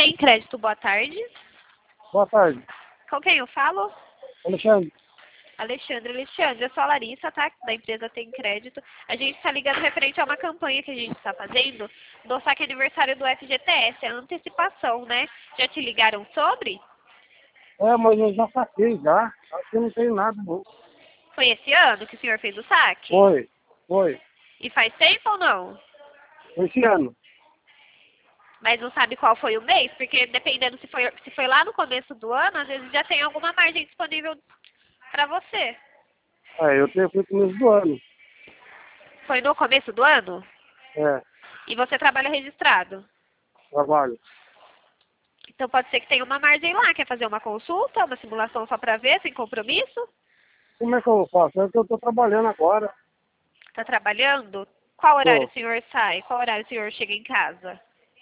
Tem crédito, boa tarde. Boa tarde. Com quem eu falo? Alexandre. Alexandre, eu sou a Larissa, tá? Da empresa Tem Crédito. A gente está ligando referente a uma campanha que a gente está fazendo do saque aniversário do FGTS, a antecipação, né? Já te ligaram sobre? É, mas eu já saquei já. Acho que não tem nada, não. Foi esse ano que o senhor fez o saque? Foi. E faz tempo ou não? Foi esse ano. Mas não sabe qual foi o mês? Porque dependendo se foi lá no começo do ano, às vezes já tem alguma margem disponível para você. É, eu tenho feito no começo do ano. Foi no começo do ano? É, E você trabalha registrado? trabalho. Então pode ser que tenha uma margem lá. Quer fazer uma consulta, uma simulação só para ver, sem compromisso? Como é que eu faço? É que eu tô trabalhando agora. Está trabalhando? Qual horário Tô. o senhor sai? Qual horário o senhor chega em casa?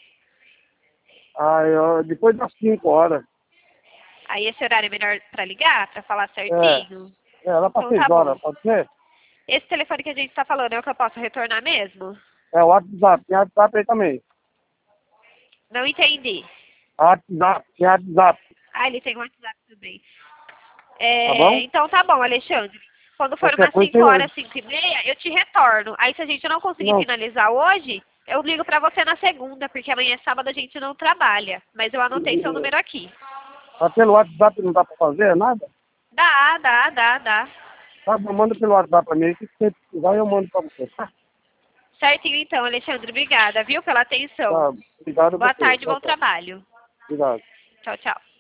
Depois das 5 horas. Aí esse horário é melhor para ligar, para falar É, certinho? lá pra Então 6 tá bom. horas, pode ser? Esse telefone que a gente está falando é o que eu posso retornar mesmo? É o WhatsApp. Tem WhatsApp aí também. Não entendi. Tem WhatsApp. Ah, ele tem WhatsApp também. Tá bom? Então tá bom, Alexandre. Quando for Qualquer umas coisa 5 tem. horas, 5h30, eu te retorno. Aí se a gente não conseguir Não, finalizar hoje, eu ligo pra você na segunda, porque amanhã é sábado a gente não trabalha. Mas eu anotei seu número aqui. pelo WhatsApp não dá pra fazer nada? Dá. Tá bom, manda pelo WhatsApp pra mim. Se você precisar, eu mando pra você. Certinho então, Alexandre. Obrigada, viu, pela atenção. Tá, obrigado a Boa você. tarde, Tchau, bom tchau. trabalho. Obrigado. Tchau, tchau.